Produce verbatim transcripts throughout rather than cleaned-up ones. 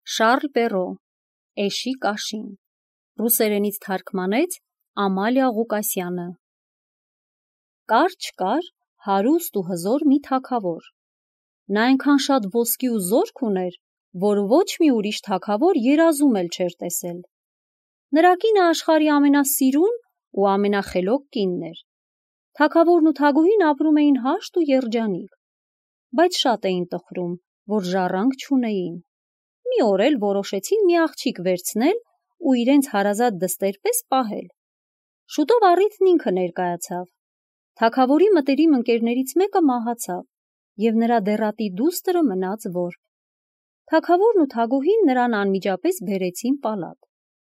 Շարլ Պերո, Էշի կաշին, ռուսերենից թարգմանեց Ամալիա Ղուկասյանը։ Կար չկար հարուստ ու հզոր մի թագավոր։ Նա այնքան շատ ոսկի ու զորք ուներ, որ ոչ մի ուրիշ թագավոր երազում էլ չէր տեսել։ Նրա կինը աշխարհի ամենասիրուն ու ամենախելոք կինն էր։ Թագավորն ու թագուհին ապրում էին հաշտ ու երջանիկ, բայց շատ էին տխրում, որ ժառանգ չունեին։ Մի օր էլ որոշեցին մի աղջիկ վերցնել ու իրենց հարազատ դստեր պես պահել։ Շուտով առիթն ինքը ներկայացավ։ Թագավորի մտերիմ ընկերներից մեկը մահացավ, և նրա դեռատի դուստրը մնաց որբ։ Թագավորն ու թագուհին նրան անմիջապես բերեցին պալատ։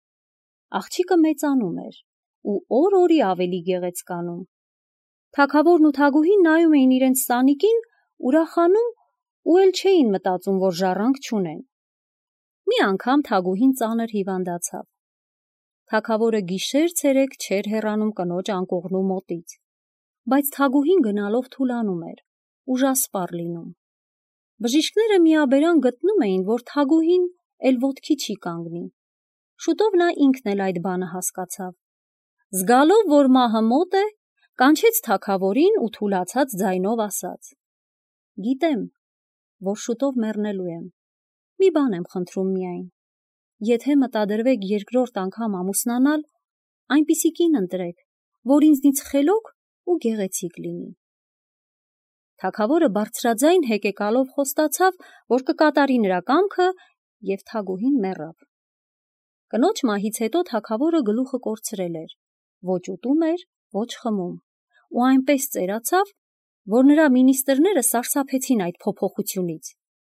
Աղջիկը մեծանում էր ու օր-օրի ավելի գեղեցկանում։ Թագավորն ու թագուհին նայում էին իրենց սանիկին, ուրախանում ու էլ չէին մտածում, որ ժառանգ չունեն։ Մի անգամ թագուհին ծանր հիվանդացավ։ Թագավորը գիշեր-ցերեկ չէր հեռանում կնոջ անկողնու մոտից, բայց թագուհին գնալով թուլանում էր, ուժասպառ լինում։ Բժիշկները միաբերան գտնում էին, որ թագուհին էլ ոտքի չի կանգնի։ Շուտով նա ինքն էլ այդ բանը հասկացավ։ Զգալով, որ մահը մոտ է, կանչեց թագավորին ու թուլացած ձայնով ասաց. «Գիտեմ, որ շուտով մեռնելու եմ։ Մի բան եմ խնդրում միայն. եթե մտադրվեք երկրորդ անգամ ամուսնանալ, այնպիսի կին ընտրեք, որ ինձնից խելոք ու գեղեցիկ լինի»։ Թագավորը բարձրաձայն հեկեկալով խոստացավ, որ կկատարի նրա կամքը, և թագուհին մեռավ։ Կնոջ մահից հետո թագավորը գլուխը կորցրել էր, ոչ ուտում էր, ոչ խմում, ու այնպես ծերացավ, որ նրա մինիստրները սարսափեցին այդ փոփոխությունից։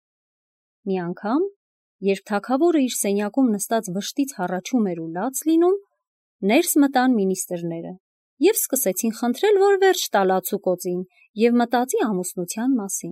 Մի անգամ, երբ թագավորը իր սենյակում նստած վշտից հառաչում էր ու լաց լինում, ներս մտան մինիստրները և սկսեցին խնդրել, որ վերջ տա լացուկոծին և մտածի ամուսնության մասին։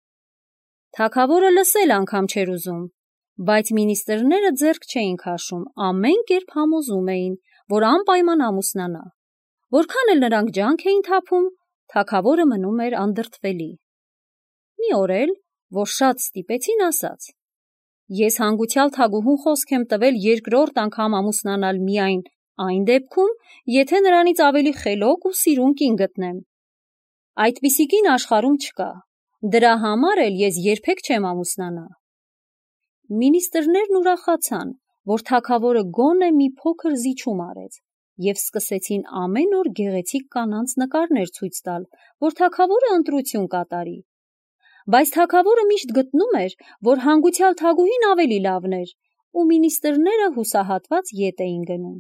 Թագավորը լսել անգամ չէր ուզում, բայց մինիստրները ձեռք չէին քաշում, ամեն կերպ համոզում էին, որ անպայման ամուսնանա։ Որքան էլ նրանք ջանք էին թափում, թագավորը մնում էր անդրդվելի։ Մի օր էլ, որ շատ ստիպեցին, ասաց. «Ես հանգուցյալ թագուհուն խոսք եմ տվել երկրորդ անգամ ամուսնանալ միայն այն դեպքում, եթե նրանից ավելի խելոք ու սիրուն կին գտնեմ։ Այդպիսի կին աշխարհում չկա, դրա համար էլ ես երբեք չեմ ամուսնանա»։ Մինիստրներն ուրախացան, որ թագավորը գոնե մի փոքր զիջում արեց, և սկսեցին ամեն օր գեղեցիկ կանանց նկարներ ցույց տալ, որ թագավորը ընտրություն կատարի։ Բայց թագավորը միշտ գտնում էր, որ հանգուցյալ թագուհին ավելի լավն էր, ու մինիստրները հուսահատված ետ էին գնում։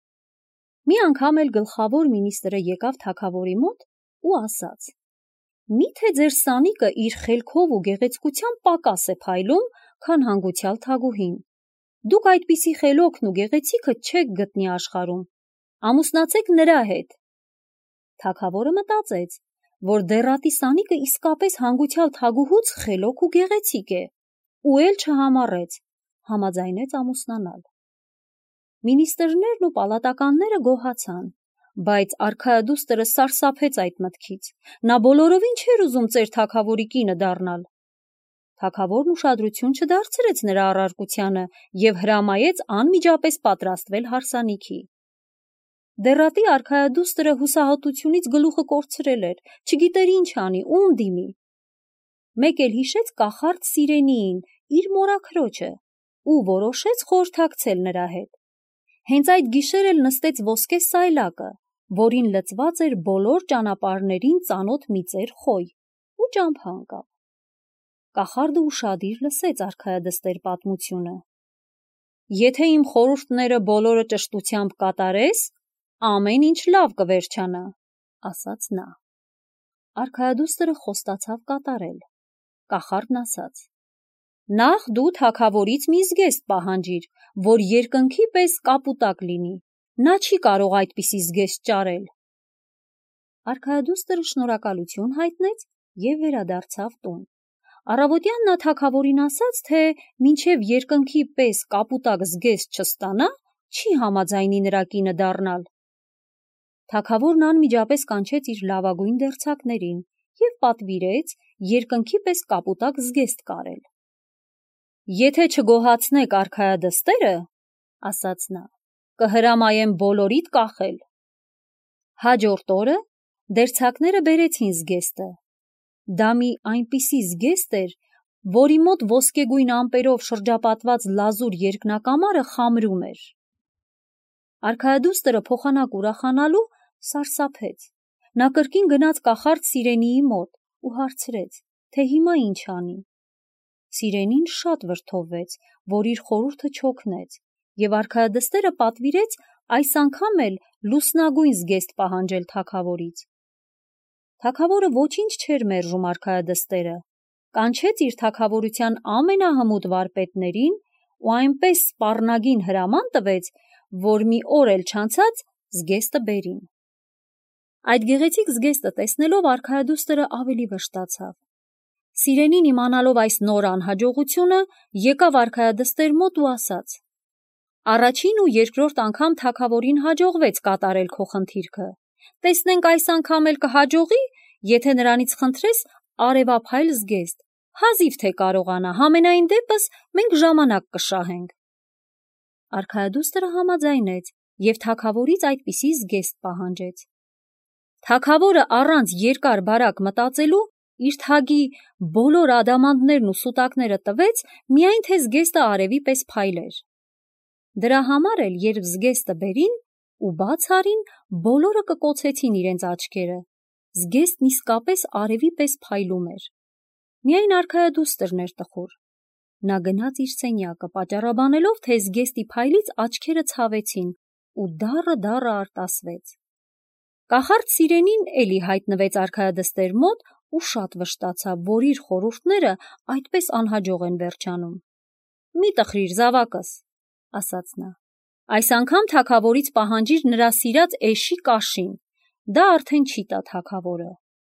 Մի անգամ էլ գլխավոր մինիստրը եկավ թագավորի մոտ ու ասաց. «Մի՞թե ձեր սանիկը իր խելքով ու գեղեցկությամբ պակաս է փայլում, քան հանգուցյալ թագուհին։ Դուք այդպիսի խելոքն ու գեղեցիկը չեք գտնի աշխարհում։ Ամուսնացեք նրա հետ»։ Թագավորը մտածեց, որ դեռատի սանիկը իսկապես հանգուցյալ թագուհուց խելոք ու գեղեցիկ է, ու էլ չհամառեց, համաձայնեց ամուսնանալ։ Մինիստրներն ու պալատականները գոհացան, բայց արքայադուստրը սարսափեց այդ մտքից։ Նա բոլորովին չէր ուզում ծեր թագավորի կինը դառնալ։ Թագավորն ուշադրություն չդարձրեց նրա առարկությանը և հրամայեց անմիջապես պատրաստվել հարսանիքի։ Դեռատի արքայադուստրը հուսահատությունից գլուխը կորցրել էր, չգիտեր ինչ անի, ում դիմի։ Մեկ էլ հիշեց կախարդ Սիրենիին, իր մորաքրոջը, ու որոշեց խորհրդակցել նրա հետ։ Հենց այդ գիշեր էլ նստեց ոսկե սայլակը, որին լցված էր բոլոր ճանապարհներին ծանոթ մի ծեր խոյ, ու ճամփա ընկավ։ Կախարդը ուշադիր լսեց արքայադստեր պատմությունը։ «Եթե իմ խորհուրդները բոլորը ճշտությամբ կատարես, ամեն ինչ լավ կվերջանա», ասաց նա։ Արքայադուստրը խոստացավ կատարել։ Կախարդն ասաց. «Նախ դու թագավորից մի զգեստ պահանջիր, որ երկնքի պես կապուտակ լինի, նա չի կարող այդպիսի զգեստ ճարել»։ Արքայադուստրը շնորհակալություն հայտնեց և վերադարձավ տուն։ Առավոտյան նա թագավորին ասաց, թե մինչև երկնքի պես կապուտակ զգեստ չստանա, չի համաձայնի նրա կինը դառնալ։ Թագավորն անմիջապես կանչեց իր լավագույն դերձակներին և պատվիրեց երկնքի պես կապուտակ զգեստ կարել։ Եթե չգոհացնեք արքայադստերը, ասաց նա, կհրամայեմ բոլորիդ կախել։ Հաջորդ օրը դերձակները բերեցին զգեստը։ Դա մի այնպիսի զգեստ էր, որի մոտ ոսկեգույն ամպերով շրջապատված լազուր երկնակամարը խամրում էր։ Արքայադուստրը փոխանակ ուրախանալու սարսափեց։ Նա կրկին գնաց կախարդ Սիրենիի մոտ ու հարցրեց, թե հիմա ինչ անի։ Սիրենին շատ վրդովվեց, որ իր խորհուրդը չօգնեց, եւ արքայադստերը պատվիրեց այս անգամ էլ լուսնագույն զգեստ պահանջել թագավորից։ Թագավորը ոչինչ չէր մերժում արքայադստերը, կանչեց իր թագավորության ամենահմուտ վարպետներին ու այնպես սպառնագին հրաման տվեց, որ մի օր էլ չանցած զգեստը բերին։ Այդ գեղեցիկ զգեստը տեսնելով արքայադուստրը ավելի վշտացավ։ Սիրենին իմանալով այս նոր անհաջողությունը, եկավ արքայադստեր մոտ ու ասաց. Առաջին ու երկրորդ անգամ թագավորին հաջողվեց կատարել քո խնդիրքը։ Տեսնենք այս անգամ էլ կհաջողի, եթե նրանից խնդրես արևափայլ զգեստ, հազիվ թե կարողանա, համենայն դեպս մենք ժամանակ կշահենք։ Արքայադուստրը համաձայնեց և թագավորից այդպիսի զգեստ պահանջեց։ Թագավորը առանց երկար բարակ մտածելու իր թագի բոլոր ադամանդներն ու սուտակները տվեց, միայն թե զգեստը արևի պես փայլեր։ Դրա համար էլ, երբ զգեստը բերին ու բաց արին, բոլորը կկոցեցին իրենց աչքերը։ Զգեստն իսկապես արևի պես փայլում էր։ Միայն արքայադուստրն էր տխուր։ Նա գնաց իր սենյակը, պատճառաբանելով, թե զգեստի փայլից աչքերը ցավեցին ու դառը դառը արտասվեց։ Կախարդ Սիրենին էլի հայտնվեց արքայադստեր մոտ ու շատ վշտացավ, որ իր խորհուրդները այդպես անհաջող են վերջանում։ Մի տխրիր, զավակս, ասաց նա, այս անգամ թագավորից պահանջիր նրա սիրած էշի կաշին, դա արդեն չի տա թագավորը։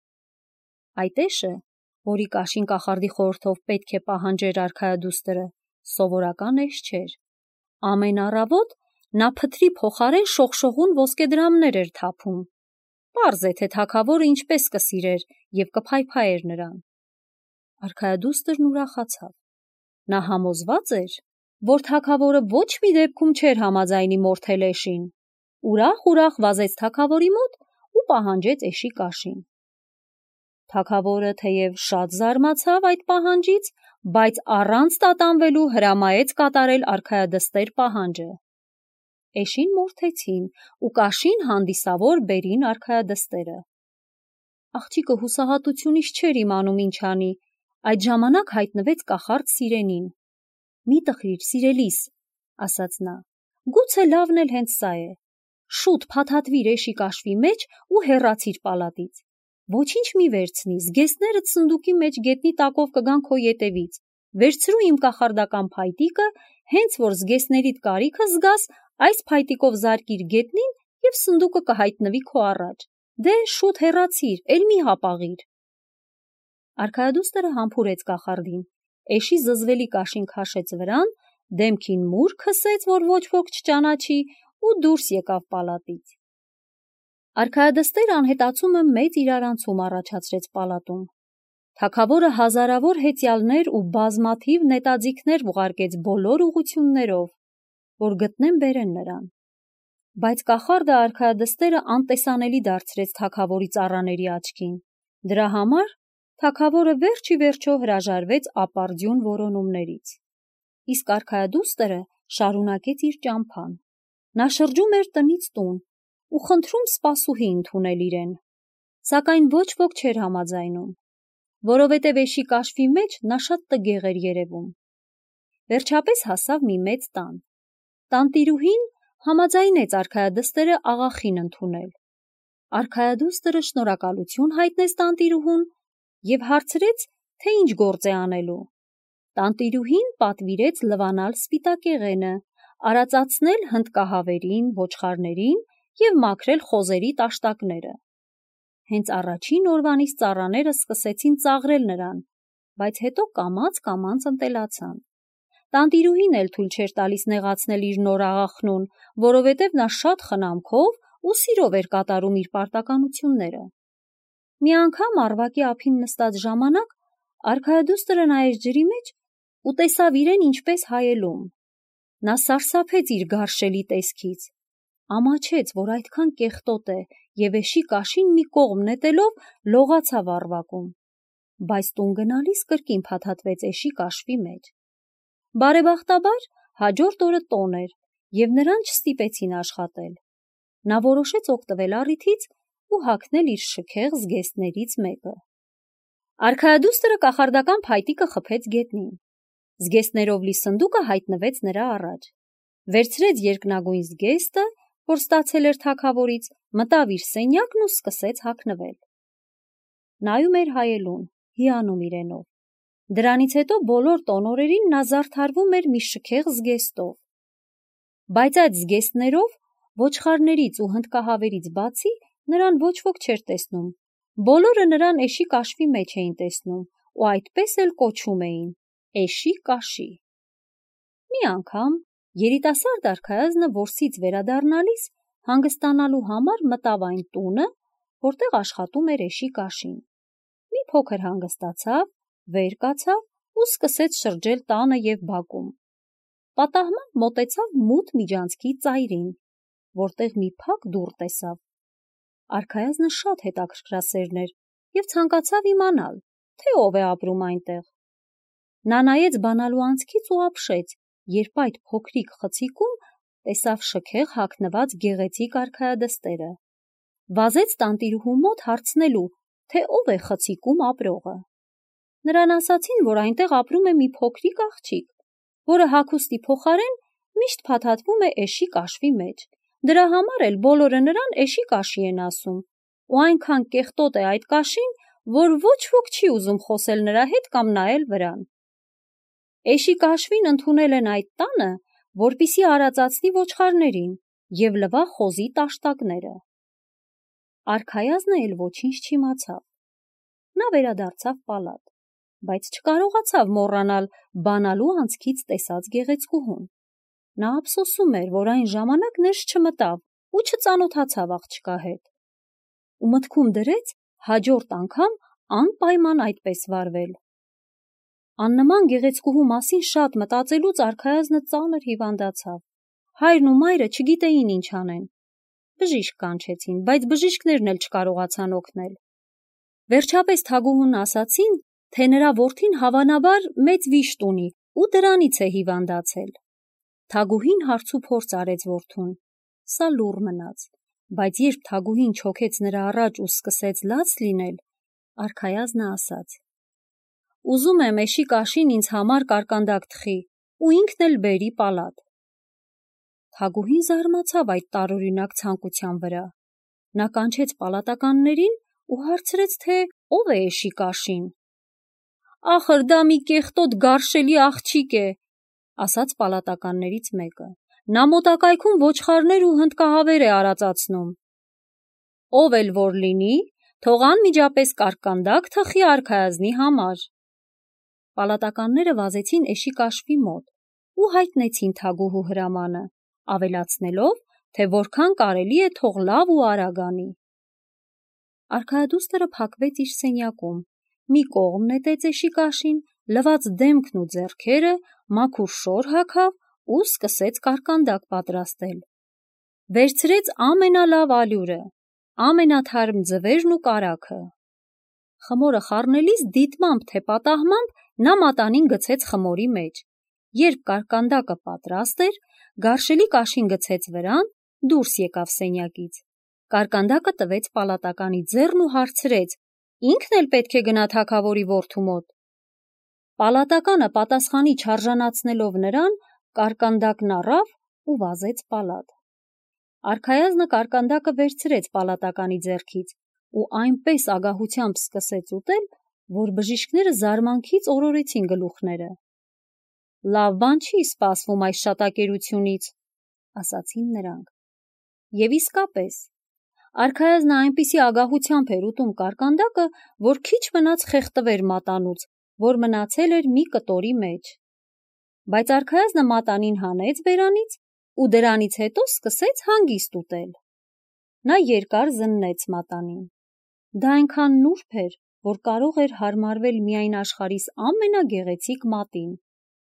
Այդ էշը, որի կաշին կախարդի խորհրդով պետք է պահանջեր արքայադուստրը, սովորական էշ չէր։ Ամեն առավոտ նա փթրի փոխարեն շողշողուն ոսկեդրամներ էր թափում։ Պարզ է, թե թագավորը ինչպես կսիրեր և կփայփայեր նրան։ Արքայադուստրն ուրախացավ։ Նա համոզված էր, որ թագավորը ոչ մի դեպքում չէր համաձայնի մորթել էշին։ Ուրախ-ուրախ վազեց թագավորի մոտ ու պահանջեց էշի կաշին։ Թագավորը թեև շատ զարմացավ այդ պահանջից, բայց առանց տատանվելու հրամայեց կատարել արքայադստեր պահանջը։ Էշին մորթեցին ու կաշին հանդիսավոր բերին արքայադստերը։ Աղջիկը հուսահատությունից չէր իմանում ինչ անի, այդ ժամանակ հայտնվեց կախարդ Սիրենին։ Մի տխրիր, սիրելիս, ասաց նա, գուցե լավն էլ հենց սա է։ Շուտ փաթաթվիր էշի կաշվի մեջ ու հեռացիր պալատից։ Ոչինչ մի վերցնի, զգեստներդ սնդուկի մեջ գետնի տակով կգան քո ետևից։ Վերցրու իմ կախարդական փայտիկը, հենց որ զգեստներիդ կարիքը զգաս, այս փայտիկով զարկիր գետնին և սնդուկը կհայտնվի քո առաջ։ Դե շուտ հեռացիր, էլ մի հապաղիր։ Արքայադուստրը համբուրեց կախարդին, էշի զզվելի կաշին քաշեց վրան, դեմքին մուր քսեց, որ ոչ ոք չճանաչի, ու դուրս եկավ պալատից։ Արքայադստեր անհետացումը մեծ իրարանցում առաջացրեց պալատում։ Թագավորը հազարավոր հեծյալներ ու բազմաթիվ նետաձիգներ ուղարկեց բոլոր ուղղություններով, որ գտնեն բերեն նրան։ Բայց կախարդը արքայադստերը անտեսանելի դարձրեց թագավորի ծառաների աչքին։ Դրա համար թագավորը վերջ ի վերջո հրաժարվեց ապարդյուն որոնումներից։ Իսկ արքայադուստրը շարունակեց իր ճամփան։ Նա շրջում էր տնից տուն ու խնդրում սպասուհի ընդունել իրեն, սակայն ոչ ոք չէր համաձայնում, որովհետև էշի կաշվի մեջ նա շատ տգեղ էր երևում։ Վերջապես հասավ մի մեծ տան։ Տանտիրուհին համաձայնեց արքայադստերը աղախին ընդունել։ Արքայադուստրը շնորհակալություն հայտնեց տանտիրուհուն և հարցրեց, թե ինչ գործ է անելու։ Տանտիրուհին պատվիրեց լվանալ սպիտակեղենը, արածացնել հնդկահավերին, ոչխարներին և մաքրել խոզերի տաշտակները։ Հենց առաջին օրվանից ծառաները սկսեցին ծաղրել նրան, բայց հետո կամաց-կամաց ընտելացան։ Տանտիրուհին էլ թույլ չէր տալիս նեղացնել իր նոր աղախնուն, որովհետև նա շատ խնամքով ու սիրով էր կատարում իր պարտականությունները։ Մի անգամ առվակի ափին նստած ժամանակ արքայադուստրը նայեց ջրի մեջ ու տեսավ իրեն ինչպես հայելում։ Նա սարսափեց իր գարշելի տեսքից, ամաչեց, որ այդքան կեղտոտ է, և էշի կաշին մի կողմ նետելով լողացավ առվակում, բայց տուն գնալիս կրկին փաթաթվեց էշի կաշվի մեջ։ Բարեբախտաբար հաջորդ օրը տոն էր, և նրան չստիպեցին աշխատել։ Նա որոշեց օգտվել առիթից ու հագնել իր շքեղ զգեստներից մեկը։ Արքայադուստրը կախարդական փայտիկը խփեց գետնին։ Զգեստներով լի սնդուկը հայտնվեց նրա առաջ։ Վերցրեց երկնագույն զգեստը, որ ստացել էր թագավորից, մտավ իր սենյակն ու սկսեց հագնվել։ Նայում էր հայելուն, հիանում իրենով։ Դրանից հետո բոլոր տոնօրերին նա զարդարվում էր մի շքեղ զգեստով։ Բայց այդ զգեստներով ոչխարներից ու հնդկահավերից բացի նրան ոչ ոք չէր տեսնում։ Բոլորը նրան էշի կաշվի մեջ էին տեսնում ու այդպես էլ կոչում էին էշի կաշի։ Մի անգամ երիտասարդ արքայազնը որսից վերադառնալիս հանգստանալու համար մտավ այն տունը, որտեղ աշխատում էր էշի կաշին։ Մի փոքր հանգստացավ, վեր կացավ ու սկսեց շրջել տանը և բակում։ Պատահմամբ մոտեցավ մութ միջանցքի ծայրին, որտեղ մի փակ դուռ տեսավ։ Արքայազնը շատ հետաքրքրասերն էր և ցանկացավ իմանալ, թե ով է ապրում այնտեղ։ Նա նայեց բանալու անցքից ու ապշեց, երբ այդ փոքրիկ խցիկում տեսավ շքեղ հագնված գեղեցիկ արքայադստերը։ Վազեց տանտիրուհու մոտ հարցնելու, թե ով է խցիկում ապրողը։ Նրան ասացին, որ այնտեղ ապրում է մի փոքրիկ աղջիկ, որը հագուստի փոխարեն միշտ փաթաթվում է էշի կաշվի մեջ։ Դրա համար էլ բոլորը նրան էշի կաշի են ասում, ու այնքան կեղտոտ է այդ կաշին, որ ոչ ոք չի ուզում խոսել նրա հետ կամ նայել վրան։ Էշի կաշվին ընդունել են այդ տանը, որպեսզի արածացնի ոչխարներին և լվա խոզի տաշտակները։ Արքայազնը էլ ոչինչ չիմացավ։ Նա վերադարձավ պալատ, բայց չկարողացավ մոռանալ բանալու անցքից տեսած գեղեցկուհուն։ Նա ափսոսում էր, որ այն ժամանակ ներս չմտավ ու չծանոթացավ աղջկա հետ, ու մտքում դրեց հաջորդ անգամ անպայման այդպես վարվել։ Աննման գեղեցկուհու մասին շատ մտածելուց արքայազնը ծանր հիվանդացավ։ Հայրն ու մայրը չգիտեին ինչ անեն։ Բժիշկ կանչեցին, բայց բժիշկներն էլ չկարողացան օգնել։ Վերջապես թագուհուն ասացին, թե նրա որդին հավանաբար մեծ վիշտ ունի ու դրանից է հիվանդացել։ Թագուհին հարցուփորձ արեց որդուն։ Սա լուռ մնաց, բայց երբ թագուհին չոքեց նրա առաջ ու սկսեց լաց լինել, արքայազնը ասաց. «Ուզում եմ էշի կաշին ինձ համար կարկանդակ թխի ու ինքն էլ բերի պալատ»։ Թագուհին զարմացավ այդ տարօրինակ ցանկության վրա։ Նա կանչեց պալատականներին ու հարցրեց, թե ով է էշի կաշին։ «Ախր դա մի կեղտոտ գարշելի աղջիկ է», ասաց պալատականներից մեկը։ «Նա մոտակայքում ոչխարներ ու հնդկահավեր է արածացնում»։ «Ով էլ որ լինի, թող անմիջապես կարկանդակ թխի արքայազնի համար»։ Պալատականները վազեցին էշի կաշվի մոտ ու հայտնեցին թագուհու հրամանը, ավելացնելով, թե որքան կարելի է թող լավ ու արագ անի։ Արքայադուստրը փակվեց իր սենյակում, մի կողմ նետեց էշի կաշին, լվաց դեմքն ու ձեռքերը, մաքուր շոր հագավ ու սկսեց կարկանդակ պատրաստել։ Վերցրեց ամենալավ ալյուրը, ամենաթարմ ձվերն ու կարագը։ Խմորը խառնելիս դիտմամբ թե պատահմամբ նա մատանին գցեց խմորի մեջ։ Երբ կարկանդակը պատրաստ էր, գարշելի կաշին գցեց վրան, դուրս եկավ սենյակից։ Կարկանդակը տվեց պալատականի ձեռն ու հարցրեց. «Ինքն էլ պետք է գնա թագավորի որդու մոտ»։ Պալատականը պատասխանի չարժանացնելով նրան, կարկանդակն առավ ու վազեց պալատ։ Արքայազնը կարկանդակը վերցրեց պալատականի ձեռքից ու այնպես ագահությամբ սկսեց ուտել, որ բժիշկները զարմանքից օրորեցին գլուխները։ «Լավ բան չի սպասվում այս շատակերությունից», ասացին նրանք։ Եվ իսկապես, արքայազնը այնպիսի ագահությամբ էր ուտում կարկանդակը, որ քիչ մնաց խեղդվեր մատանուց, որ մնացել էր մի կտորի մեջ։ Բայց արքայազնը մատանին հանեց բերանից ու դրանից հետո սկսեց հանգիստ ուտել։ Նա երկար զննեց մատանին։ Դա այնքան նուրբ էր, որ կարող էր հարմարվել միայն աշխարհիս ամենագեղեցիկ մատին։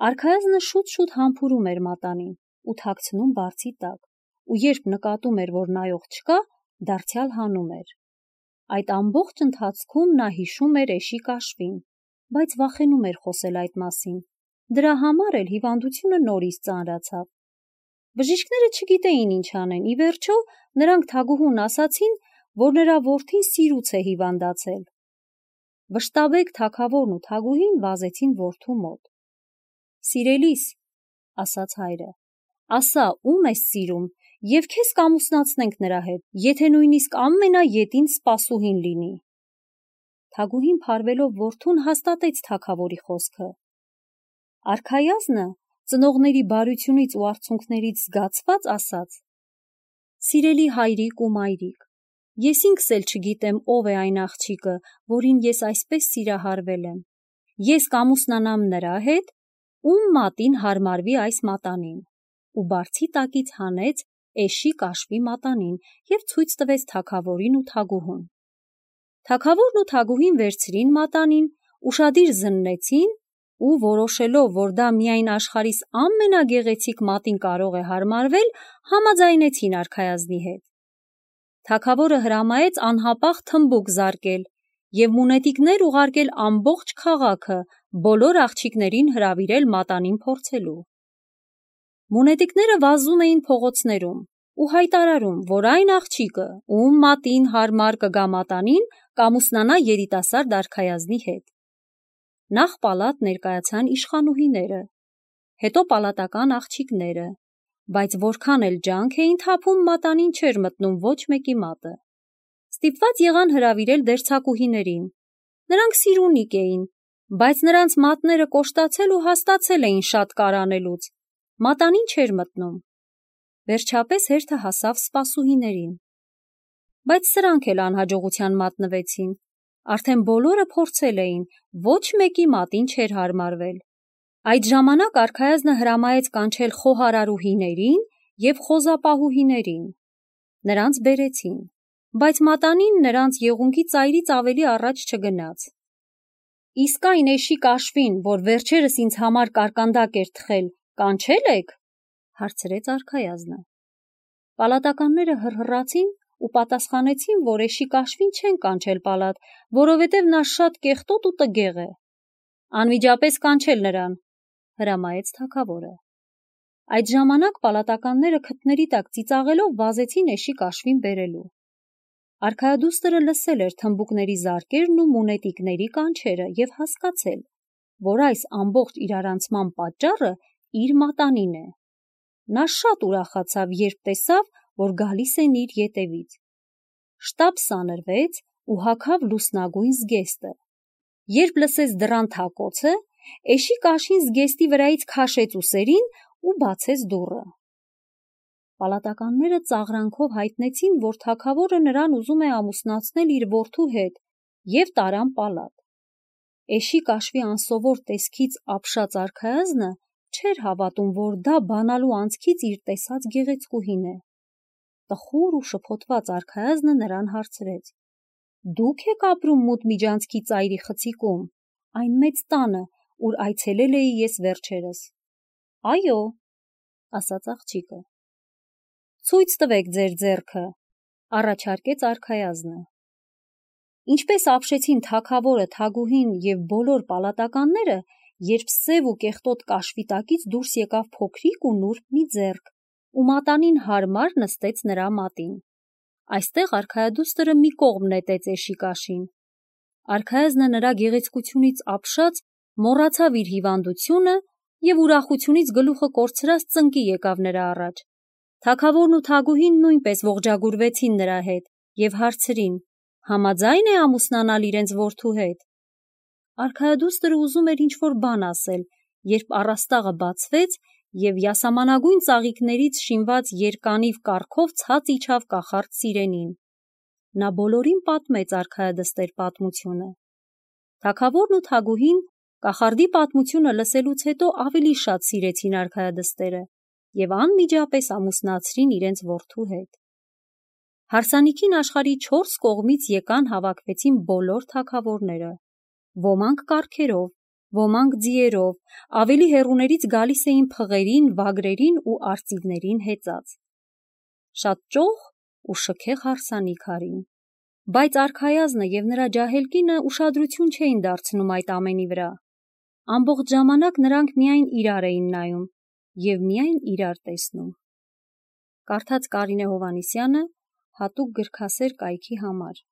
Արքայազնը շուտ-շուտ համբուրում էր մատանին ու թաքցնում բարձի տակ, ու երբ նկատում էր, որ նայող չկա, դարձյալ հանում էր։ Այդ ամբողջ ընթացքում նա հիշում էր էշի կաշվին, բայց վախենում էր խոսել այդ մասին։ Դրա համար էլ հիվանդությունը նորից ծանրացավ։ Բժիշկները չգիտեին ինչ անեն, ի վերջո նրանք Թագուհուն ասացին, որ նրա որդին սիրուց է հիվանդացել։ Վշտաբեկ թագավորն ու Թագուհին վազեցին որդու մոտ։ «Սիրելիս», ասաց հայրը, ասա, ում ես սիրում, և քեզ կամուսնացնենք նրա հետ, եթե նույնիսկ ամենաետին սպասուհին լինի։ Թագուհին փարվելով որդուն հաստատեց թագավորի խոսքը։ Արքայազնը ծնողների բարությունից ու արցունքներից զգացված ասաց. «Սիրելի հայրիկ ու մայրիկ, ես ինքս էլ չգիտեմ ով է այն աղջիկը, որին ես այսպես սիրահարվել եմ։ Ես կամուսնանամ նրա հետ, ում մատին հարմարվի այս մատանին», ու բարձի տակից հանեց էշի կաշվի մատանին և ցույց տվեց թագավորին ու Թագուհուն։ Թագավորն ու Թագուհին վերցրին մատանին, ուշադիր զննեցին ու, որոշելով, որ դա միայն աշխարհիս ամենագեղեցիկ մատին կարող է հարմարվել, համաձայնեցին արքայազնի հետ։ Թագավորը հրամայեց անհապաղ թմբուկ զարկել և մունետիկներ ուղարկել ամբողջ քաղաքը, բոլոր աղջիկներին հրավիրել մատանին փորձելու։ Մունետիկները վազում էին փողոցներում ու հայտարարում, որ այն աղջիկը, ում մատին հարմար կգա մատանին, կամուսնանա երիտասարդ արքայազնի հետ։ Նախ պալատ ներկայացան իշխանուհիները, հետո պալատական աղջիկները, բայց որքան էլ ջանք էին թափում, մատանին չէր մտնում ոչ մեկի մատը։ Ստիպված եղան հրավիրել դերձակուհիներին։ Նրանք սիրունիկ էին, բայց նրանց մատները կոշտացել ու հաստացել էին շատ կարանելուց, մատանին չէր մտնում։ Վերջապես հերթը հասավ սպասուհիներին։ Բայց սրանք էլ անհաջողության մատնվեցին։ Արդեն բոլորը փորձել էին, ոչ մեկի մատին չէր հարմարվել։ Այդ ժամանակ արքայազնը հրամայեց կանչել խոհարարուհիներին և խոզապահուհիներին։ Նրանց բերեցին, բայց մատանին նրանց եղունգի ծայրից ավելի առաջ չգնաց։ «Իսկ այն էշի կաշվին, որ վերջերս ինձ համար կարկանդակ էր թխել, կանչե՞լ եք», հարցրեց արքայազնը։ Պալատականները հռհռացին ու պատասխանեցին, որ էշի կաշվին չեն կանչել պալատ, որովհետև նա շատ կեղտոտ ու տգեղ է։ «Անմիջապես կանչել նրան», հրամայեց թագավորը։ Այդ ժամանակ պալատականները քթների տակ ծիծաղելով վազեցին էշի կաշվին բերելու։ Արքայադուստրը լսել էր թմբուկների զարկերն ու մունետիկների կանչերը և հասկացել, որ այս ամբողջ իրարանցման պատճառը իր մատանին է։ Նա շատ ուրախացավ, երբ տեսավ, որ գալիս են իր ետևից։ Շտապ սանրվեց ու հագավ լուսնագույն զգեստը։ Երբ լսեց դռան թակոցը, էշի կաշին զգեստի վրայից քաշեց ուսերին ու բացեց դուռը։ Պալատականները ծաղրանքով հայտնեցին, որ թագավորը նրան ուզում է ամուսնացնել իր որդու հետ, և տարան պալատ։ Էշի կաշվի անսովոր տեսքից ապշած արքայազնը չէր հավատում, որ դա բանալու անցքից իր տեսած գեղեցկուհին է։ Տխուր ու շփոթված արքայազնը նրան հարցրեց. «Դուք եք ապրում Մութմիջանցքի ծայրի խցիկում, այն մեծ տանը, ուր այցելել էի ես վերջերս»։ «Այո», ասաց աղջիկը։ «Ցույց տվեք ձեր ձեռքը», առաջարկեց արքայազնը։ Ինչպես ապշեցին թագավորը, Թագուհին և բոլոր պալատականները, երբ սև ու կեղտոտ կաշվի տակից դուրս եկավ փոքրիկ ու նուրբ մի ձեռք ու մատանին հարմար նստեց նրա մատին։ Այստեղ արքայադուստրը մի կողմ նետեց էշի կաշին։ Արքայազնը նրա գեղեցկությունից ապշած մոռացավ իր հիվանդությունը և ուրախությունից գլուխը կորցրած ծնկի եկավ նրա առաջ։ Թագավորն ու Թագուհին նույնպես ողջագուրվեցին նրա հետ և հարցրին. համաձա՞յն է ամուսնանալ իրենց որդու հետ։ Արքայադուստրը ուզում էր ինչ-որ բան ասել, երբ առաստաղը բացվեց և յասամանագույն ծաղիկներից շինված երկանիվ կառքով ցած իջավ կախարդ Սիրենին։ Նա բոլորին պատմեց արքայադստեր պատմությունը։ Թագավորն ու Թագուհին կախարդի պատմությունը լսելուց հետո ավելի շատ սիրեցին արքայադստերը և անմիջապես ամուսնացրին իրենց որդու հետ։ Հարսանիքին աշխարհի չորս կողմից եկան հավաքվեցին բոլոր թագավորները, ոմանք կառքերով, ոմանք ձիերով, ավելի հեռուներից գալիս էին փղերին, վագրերին ու արծիվներին հեծած։ Շատ ճոխ ու շքեղ հարսանիք արին, բայց արքայազնը և նրա ջահել կինը ուշադրություն չէին դարձնում այդ ամենի վրա։ Ամբողջ ժամանակ նրանք միայն իրար էին նայում և միայն իրար տեսնում։ Կարդաց Կարինե Հովհաննիսյանը հատուկ գրքասեր կայքի համար։